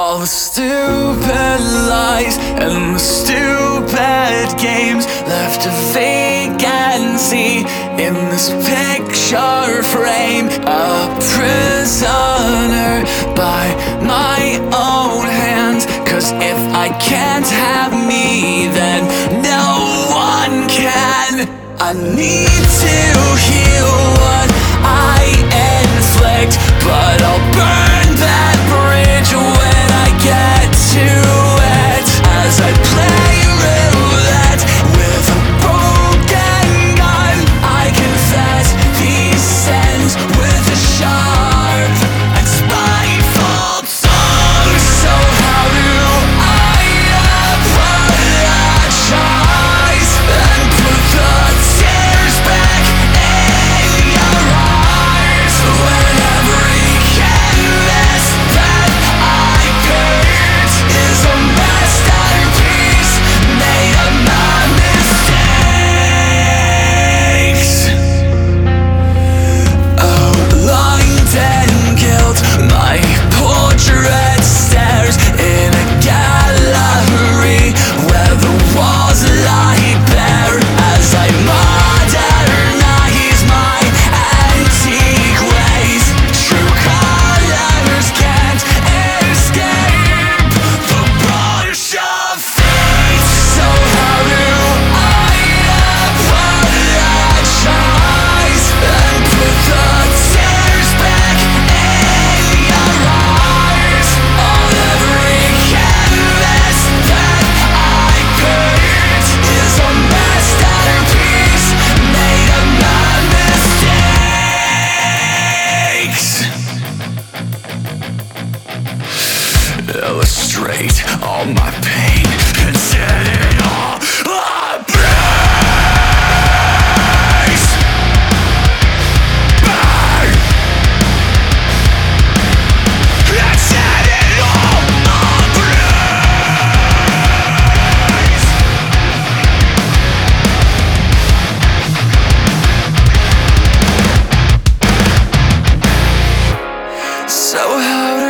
All the stupid lies and the stupid games left a vacancy in this picture frame. A prisoner by my own hands. 'Cause if I can't have me, then no one can. I need to heal what I inflict, but I'll burn that bridge when I get to it. As I play roulette with a broken gun, I confess these sins with a sharp and spiteful tongue. So how do I apologize and put the tears back in your eyes when every canvas that I paint is a masterpiece made of my mistakes? Outlined in guilt, my portrait stares in a gallery where the walls lie bare as I modernize my antique ways. True colors can't escape the brush of fate. So how do I apologize and put the tears back in your eyes on every canvas that I paint is a masterpiece made of my mistakes. Illustrate all my pain and set it all ablaze. Burn and set it all ablaze. So how do